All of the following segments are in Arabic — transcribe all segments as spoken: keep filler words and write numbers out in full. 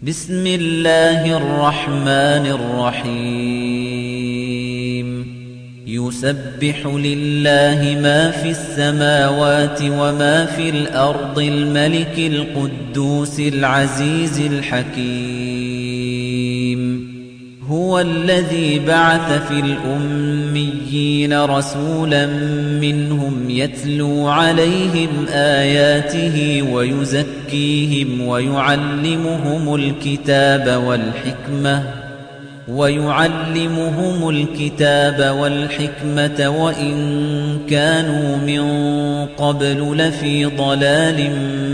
بسم الله الرحمن الرحيم يسبح لله ما في السماوات وما في الأرض الملك القدوس العزيز الحكيم هو الذي بعث في الأميين رسولا منهم يتلو عليهم آياته ويزكيهم ويعلمهم الكتاب والحكمة ويعلمهم الكتاب والحكمة وإن كانوا من قبل لفي ضلال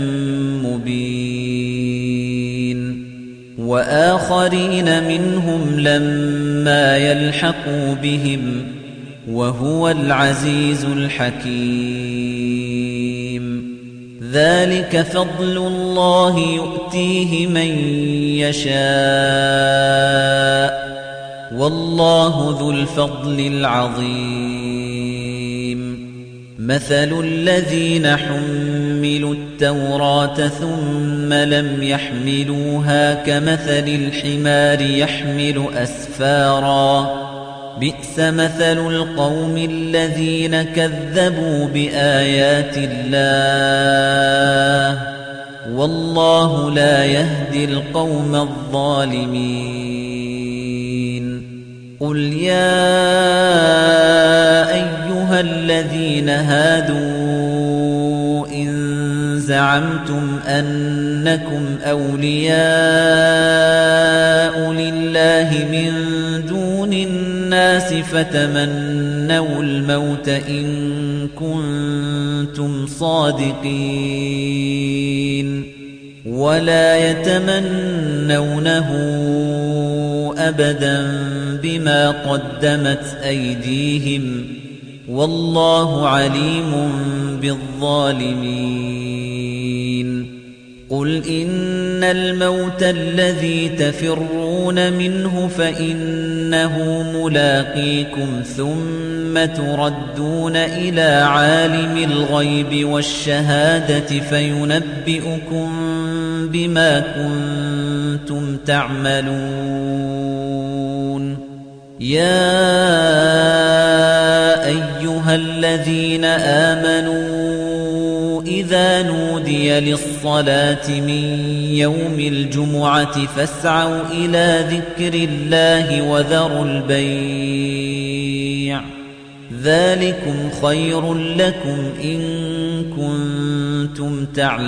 مبين وآخرين منهم لما يلحقوا بهم وهو العزيز الحكيم ذلك فضل الله يؤتيه من يشاء والله ذو الفضل العظيم مثل الذين حملوا التوراة ثم لم يحملوها كمثل الحمار يحمل أسفاراً بئس مثل القوم الذين كذبوا بآيات الله والله لا يهدي القوم الظالمين قل يا أيها الذين هادوا إن زعمتم أنكم أولياء لله من دون الناس فتمنوا الموت إن كنتم صادقين ولا يتمنونه أبدا بما قدمت أيديهم والله عليم بالظالمين قل إن الموت الذي تفرون منه فإنه ملاقيكم ثم تردون إلى عالم الغيب والشهادة فينبئكم بما كنتم تعملون يا أيها الذين آمنوا إذا نودي للصلاة من يوم الجمعة فاسعوا إلى ذكر الله وذروا البيع ذلكم خير لكم إن كنتم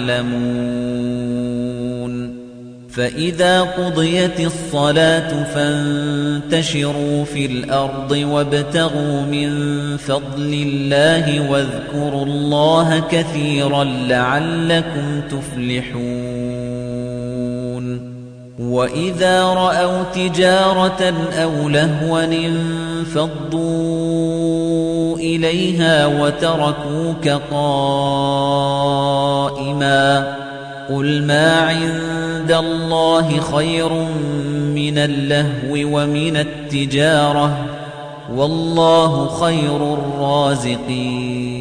تعلمون فإذا قضيت الصلاة فانتشروا في الأرض وابتغوا من فضل الله واذكروا الله كثيرا لعلكم تفلحون وإذا رأوا تجارة أو لهوا انفضوا إليها وتركوك قائما قل ما عند الله خير من اللهو ومن التجارة والله خير الرازقين